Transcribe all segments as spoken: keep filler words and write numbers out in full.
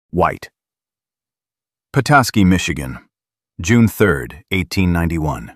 White. Petoskey, Michigan, June third, eighteen ninety-one.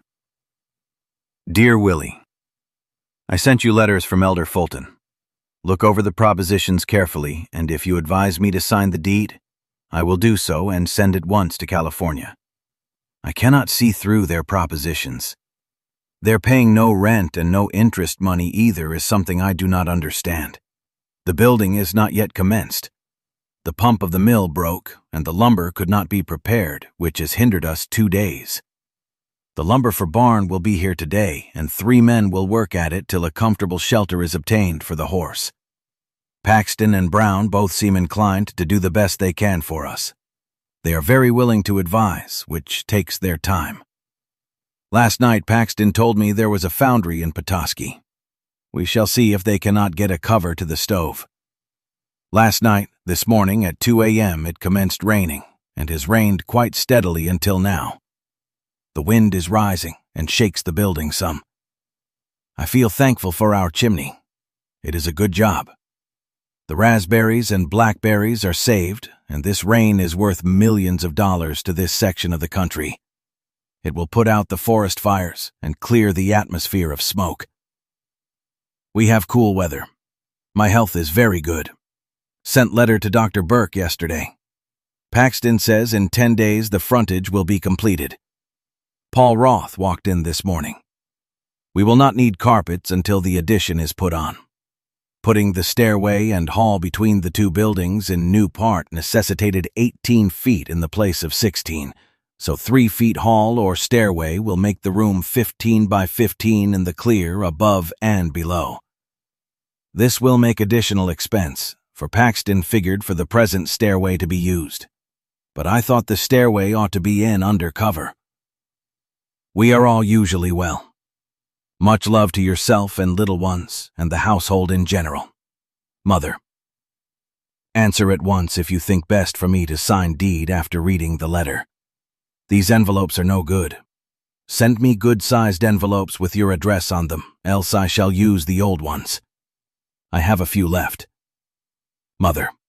Dear Willie, I sent you letters from Elder Fulton. Look over the propositions carefully, and if you advise me to sign the deed, I will do so and send at once to California. I cannot see through their propositions. Their paying no rent and no interest money either is something I do not understand. The building is not yet commenced. The pump of the mill broke, and the lumber could not be prepared, which has hindered us two days. The lumber for barn will be here today, and three men will work at it till a comfortable shelter is obtained for the horse. Paxton and Brown both seem inclined to do the best they can for us. They are very willing to advise, which takes their time. Last night Paxton told me there was a foundry in Petoskey. We shall see if they cannot get a cover to the stove. Last night, this morning at two a m it commenced raining, and has rained quite steadily until now. The wind is rising and shakes the building some. I feel thankful for our chimney. It is a good job. The raspberries and blackberries are saved, and this rain is worth millions of dollars to this section of the country. It will put out the forest fires and clear the atmosphere of smoke. We have cool weather. My health is very good. Sent letter to Doctor Burke yesterday. Paxton says in ten days the frontage will be completed. Paul Roth walked in this morning. We will not need carpets until the addition is put on. Putting the stairway and hall between the two buildings in new part necessitated eighteen feet in the place of sixteen, so three feet hall or stairway will make the room fifteen by fifteen in the clear above and below. This will make additional expense, for Paxton figured for the present stairway to be used. But I thought the stairway ought to be in under cover. We are all usually well. Much love to yourself and little ones, and the household in general. Mother. Answer at once if you think best for me to sign deed after reading the letter. These envelopes are no good. Send me good-sized envelopes with your address on them, else I shall use the old ones. I have a few left. Mother.